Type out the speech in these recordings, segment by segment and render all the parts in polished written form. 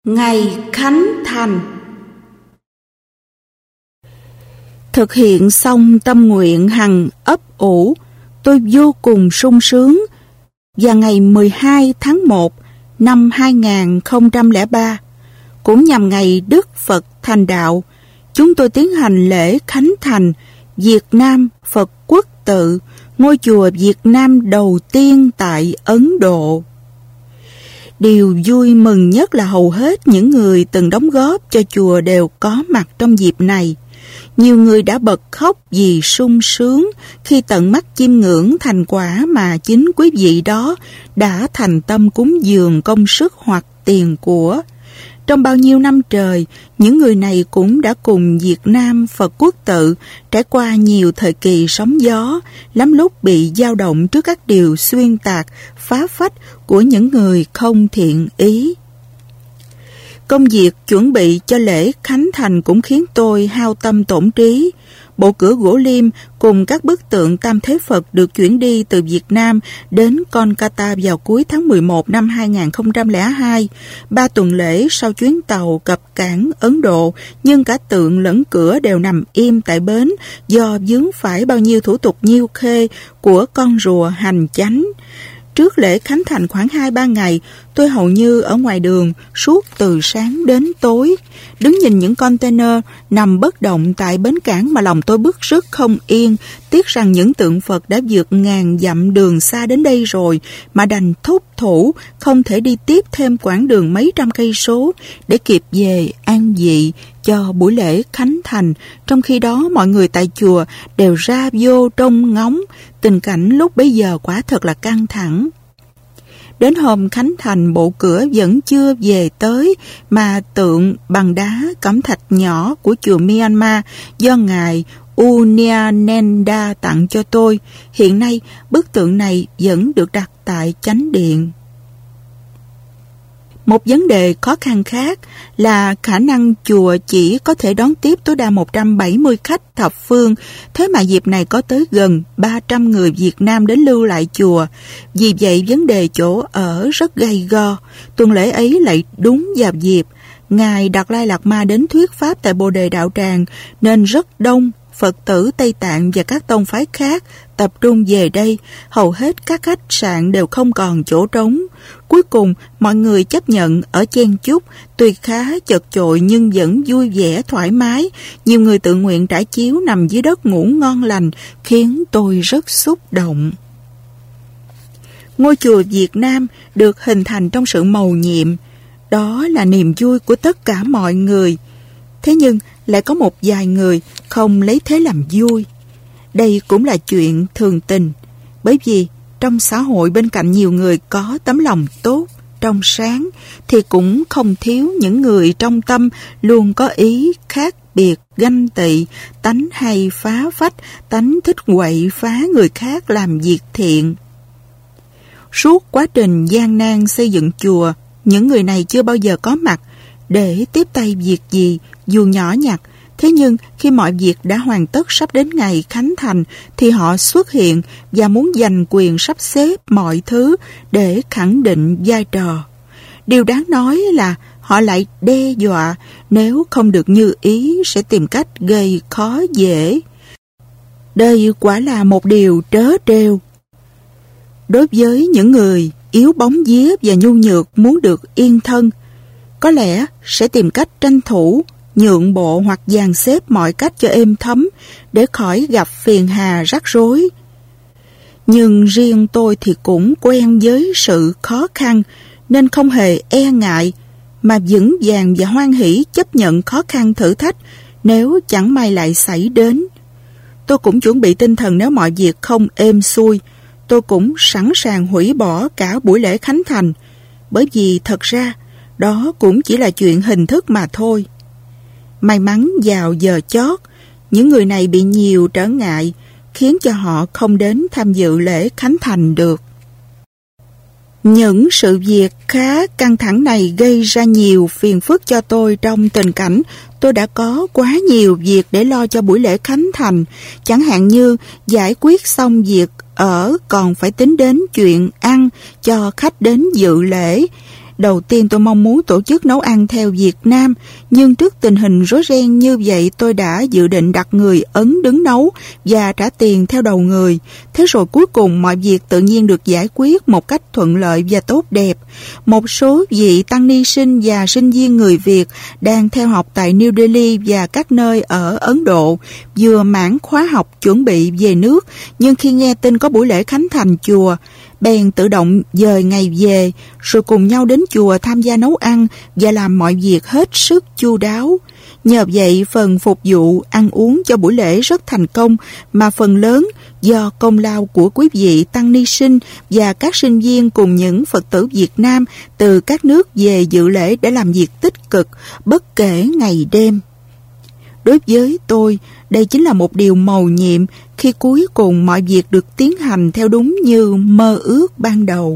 Ngày Khánh Thành. Thực hiện xong tâm nguyện hằng ấp ủ, tôi vô cùng sung sướng. Và ngày 12 tháng 1 năm 2003, cũng nhằm ngày Đức Phật thành đạo, chúng tôi tiến hành lễ Khánh Thành Việt Nam Phật Quốc Tự, ngôi chùa Việt Nam đầu tiên tại Ấn Độ. Điều vui mừng nhất là hầu hết những người từng đóng góp cho chùa đều có mặt trong dịp này. Nhiều người đã bật khóc vì sung sướng khi tận mắt chiêm ngưỡng thành quả mà chính quý vị đó đã thành tâm cúng dường công sức hoặc tiền của. Trong bao nhiêu năm trời, những người này cũng đã cùng Việt Nam Phật Quốc Tự trải qua nhiều thời kỳ sóng gió, lắm lúc bị dao động trước các điều xuyên tạc, phá phách của những người không thiện ý. Công việc chuẩn bị cho lễ Khánh Thành cũng khiến tôi hao tâm tổn trí. Bộ cửa gỗ liêm cùng các bức tượng Tam Thế Phật được chuyển đi từ Việt Nam đến Kolkata vào cuối tháng 11 năm 2002, 3 tuần lễ sau chuyến tàu cập cảng Ấn Độ, nhưng cả tượng lẫn cửa đều nằm im tại bến do vướng phải bao nhiêu thủ tục nhiêu khê của con rùa hành chánh. Trước lễ Khánh Thành khoảng 2-3 ngày, tôi hầu như ở ngoài đường suốt từ sáng đến tối, đứng nhìn những container nằm bất động tại bến cảng mà lòng tôi bứt rứt không yên, tiếc rằng những tượng Phật đã vượt ngàn dặm đường xa đến đây rồi mà đành thúc thủ không thể đi tiếp thêm quãng đường mấy trăm cây số để kịp về an vị cho buổi lễ Khánh Thành. Trong khi đó mọi người tại chùa đều ra vô trông ngóng. Tình cảnh lúc bấy giờ quả thật là căng thẳng. Đến hôm Khánh Thành, bộ cửa vẫn chưa về tới mà tượng bằng đá cẩm thạch nhỏ của chùa Myanmar do ngài Unyananda tặng cho tôi. Hiện nay bức tượng này vẫn được đặt tại chánh điện. Một vấn đề khó khăn khác là khả năng chùa chỉ có thể đón tiếp tối đa 170 khách thập phương, thế mà dịp này có tới gần 300 người Việt Nam đến lưu lại chùa. Vì vậy vấn đề chỗ ở rất gay go. Tuần lễ ấy lại đúng vào dịp ngài Đạt Lai Lạt Ma đến thuyết pháp tại Bồ Đề Đạo Tràng, nên rất đông Phật tử Tây Tạng và các tông phái khác tập trung về đây. Hầu hết các khách sạn đều không còn chỗ trống. Cuối cùng mọi người chấp nhận ở chen chúc, tuy khá chật chội nhưng vẫn vui vẻ thoải mái. Nhiều người tự nguyện trải chiếu nằm dưới đất ngủ ngon lành, khiến tôi rất xúc động. Ngôi chùa Việt Nam được hình thành trong sự mầu nhiệm. Đó là niềm vui của tất cả mọi người. Thế nhưng lại có một vài người không lấy thế làm vui. Đây cũng là chuyện thường tình, bởi vì trong xã hội bên cạnh nhiều người có tấm lòng tốt, trong sáng, thì cũng không thiếu những người trong tâm luôn có ý khác biệt, ganh tị, tánh hay phá phách, tánh thích quậy phá người khác làm việc thiện. Suốt quá trình gian nan xây dựng chùa, những người này chưa bao giờ có mặt để tiếp tay việc gì, dù nhỏ nhặt. Thế nhưng khi mọi việc đã hoàn tất sắp đến ngày Khánh Thành thì họ xuất hiện và muốn giành quyền sắp xếp mọi thứ để khẳng định vai trò. Điều đáng nói là họ lại đe dọa nếu không được như ý sẽ tìm cách gây khó dễ. Đây quả là một điều trớ trêu. Đối với những người yếu bóng vía và nhu nhược muốn được yên thân, có lẽ sẽ tìm cách tranh thủ, nhượng bộ hoặc dàn xếp mọi cách cho êm thấm để khỏi gặp phiền hà rắc rối. Nhưng riêng tôi thì cũng quen với sự khó khăn nên không hề e ngại mà vững vàng và hoan hỷ chấp nhận khó khăn thử thách nếu chẳng may lại xảy đến. Tôi cũng chuẩn bị tinh thần nếu mọi việc không êm xuôi, tôi cũng sẵn sàng hủy bỏ cả buổi lễ Khánh Thành, bởi vì thật ra đó cũng chỉ là chuyện hình thức mà thôi. May mắn vào giờ chót, những người này bị nhiều trở ngại, khiến cho họ không đến tham dự lễ Khánh Thành được. Những sự việc khá căng thẳng này gây ra nhiều phiền phức cho tôi trong tình cảnh tôi đã có quá nhiều việc để lo cho buổi lễ Khánh Thành. Chẳng hạn như giải quyết xong việc ở còn phải tính đến chuyện ăn cho khách đến dự lễ. Đầu tiên tôi mong muốn tổ chức nấu ăn theo Việt Nam, nhưng trước tình hình rối ren như vậy tôi đã dự định đặt người Ấn đứng nấu và trả tiền theo đầu người. Thế rồi cuối cùng mọi việc tự nhiên được giải quyết một cách thuận lợi và tốt đẹp. Một số vị tăng ni sinh và sinh viên người Việt đang theo học tại New Delhi và các nơi ở Ấn Độ vừa mãn khóa học chuẩn bị về nước, nhưng khi nghe tin có buổi lễ khánh thành chùa, bèn tự động dời ngày về, rồi cùng nhau đến chùa tham gia nấu ăn và làm mọi việc hết sức chu đáo. Nhờ vậy, phần phục vụ ăn uống cho buổi lễ rất thành công, mà phần lớn do công lao của quý vị tăng ni sinh và các sinh viên cùng những Phật tử Việt Nam từ các nước về dự lễ để làm việc tích cực, bất kể ngày đêm. Đối với tôi, đây chính là một điều mầu nhiệm khi cuối cùng mọi việc được tiến hành theo đúng như mơ ước ban đầu.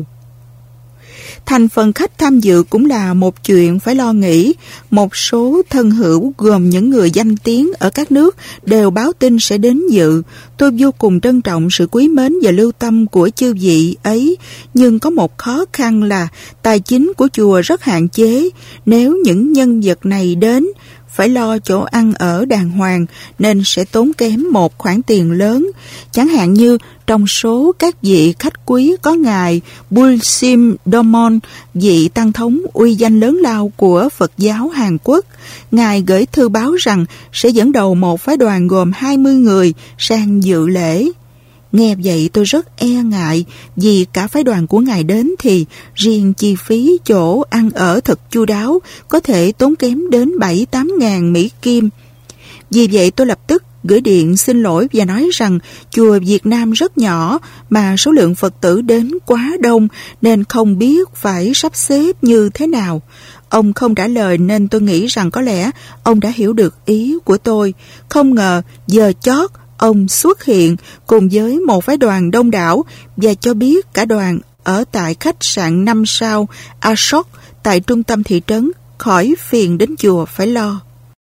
Thành phần khách tham dự cũng là một chuyện phải lo nghĩ. Một số thân hữu gồm những người danh tiếng ở các nước đều báo tin sẽ đến dự. Tôi vô cùng trân trọng sự quý mến và lưu tâm của chư vị ấy, nhưng có một khó khăn là tài chính của chùa rất hạn chế. Nếu những nhân vật này đến, phải lo chỗ ăn ở đàng hoàng nên sẽ tốn kém một khoản tiền lớn. Chẳng hạn như trong số các vị khách quý có ngài Bulsim Domon, vị tăng thống uy danh lớn lao của Phật giáo Hàn Quốc. Ngài gửi thư báo rằng sẽ dẫn đầu một phái đoàn gồm 20 người sang dự lễ. Nghe vậy tôi rất e ngại, vì cả phái đoàn của ngài đến thì riêng chi phí chỗ ăn ở thật chu đáo có thể tốn kém đến 7-8 ngàn Mỹ Kim. Vì vậy tôi lập tức gửi điện xin lỗi và nói rằng chùa Việt Nam rất nhỏ mà số lượng Phật tử đến quá đông nên không biết phải sắp xếp như thế nào. Ông không trả lời nên tôi nghĩ rằng có lẽ ông đã hiểu được ý của tôi. Không ngờ giờ chót ông xuất hiện cùng với một phái đoàn đông đảo và cho biết cả đoàn ở tại khách sạn 5 sao Ashok tại trung tâm thị trấn, khỏi phiền đến chùa phải lo.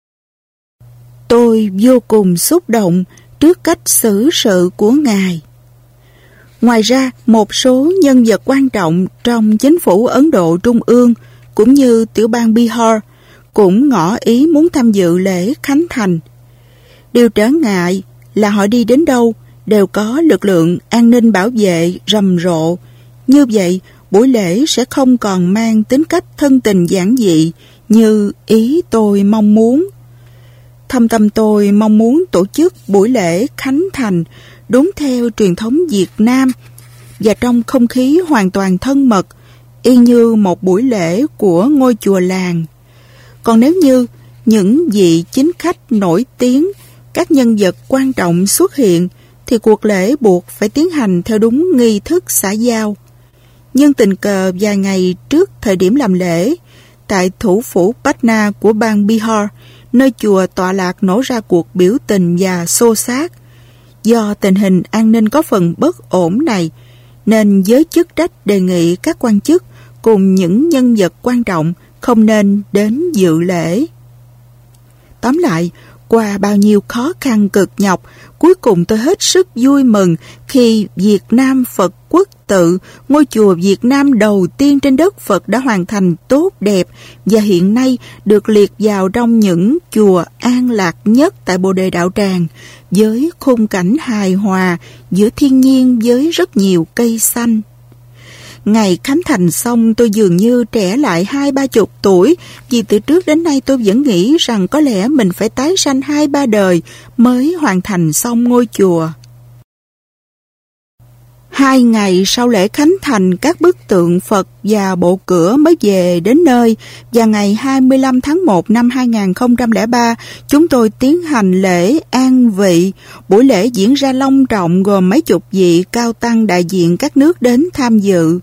Tôi vô cùng xúc động trước cách xử sự của ngài. Ngoài ra, một số nhân vật quan trọng trong chính phủ Ấn Độ Trung ương cũng như tiểu bang Bihar cũng ngỏ ý muốn tham dự lễ khánh thành. Điều trở ngại là họ đi đến đâu đều có lực lượng an ninh bảo vệ rầm rộ. Như vậy, buổi lễ sẽ không còn mang tính cách thân tình giản dị như ý tôi mong muốn. Thâm tâm tôi mong muốn tổ chức buổi lễ khánh thành đúng theo truyền thống Việt Nam và trong không khí hoàn toàn thân mật, y như một buổi lễ của ngôi chùa làng. Còn nếu như những vị chính khách nổi tiếng, các nhân vật quan trọng xuất hiện, thì cuộc lễ buộc phải tiến hành theo đúng nghi thức xã giao. Nhưng tình cờ vài ngày trước thời điểm làm lễ, tại thủ phủ Patna của bang Bihar, nơi chùa tọa lạc nổ ra cuộc biểu tình và xô xát. Do tình hình an ninh có phần bất ổn này, nên giới chức trách đề nghị các quan chức cùng những nhân vật quan trọng không nên đến dự lễ. Tóm lại, qua bao nhiêu khó khăn cực nhọc, cuối cùng tôi hết sức vui mừng khi Việt Nam Phật Quốc Tự, ngôi chùa Việt Nam đầu tiên trên đất Phật đã hoàn thành tốt đẹp và hiện nay được liệt vào trong những chùa an lạc nhất tại Bồ Đề Đạo Tràng, với khung cảnh hài hòa giữa thiên nhiên với rất nhiều cây xanh. Ngày khánh thành xong tôi dường như trẻ lại 20-30 tuổi, vì từ trước đến nay tôi vẫn nghĩ rằng có lẽ mình phải tái sanh 2-3 đời mới hoàn thành xong ngôi chùa. 2 ngày sau lễ khánh thành, các bức tượng Phật và bộ cửa mới về đến nơi, và ngày 25 tháng 1 năm 2003, chúng tôi tiến hành lễ an vị. Buổi lễ diễn ra long trọng, gồm mấy chục vị cao tăng đại diện các nước đến tham dự.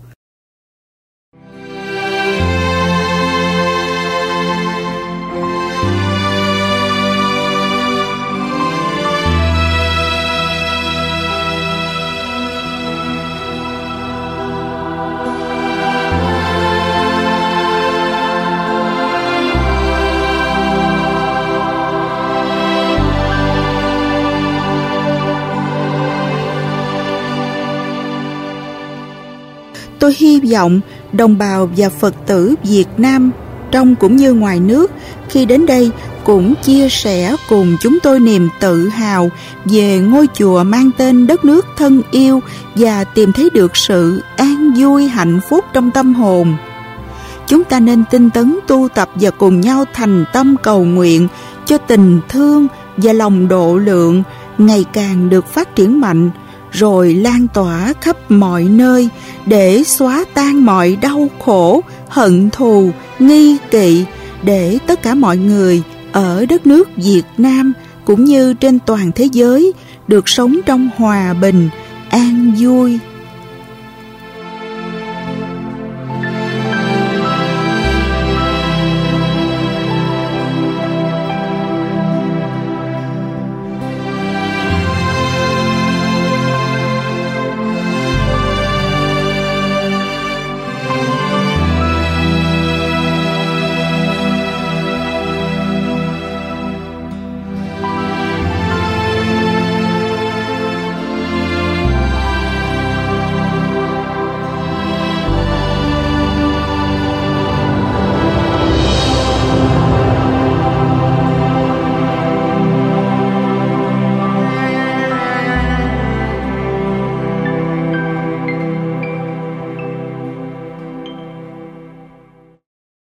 Tôi Tôi hy vọng đồng bào và Phật tử Việt Nam trong cũng như ngoài nước khi đến đây cũng chia sẻ cùng chúng tôi niềm tự hào về ngôi chùa mang tên đất nước thân yêu và tìm thấy được sự an vui hạnh phúc trong tâm hồn. Chúng ta nên tinh tấn tu tập và cùng nhau thành tâm cầu nguyện cho tình thương và lòng độ lượng ngày càng được phát triển mạnh, rồi lan tỏa khắp mọi nơi để xóa tan mọi đau khổ, hận thù, nghi kỵ, để tất cả mọi người ở đất nước Việt Nam cũng như trên toàn thế giới được sống trong hòa bình, an vui,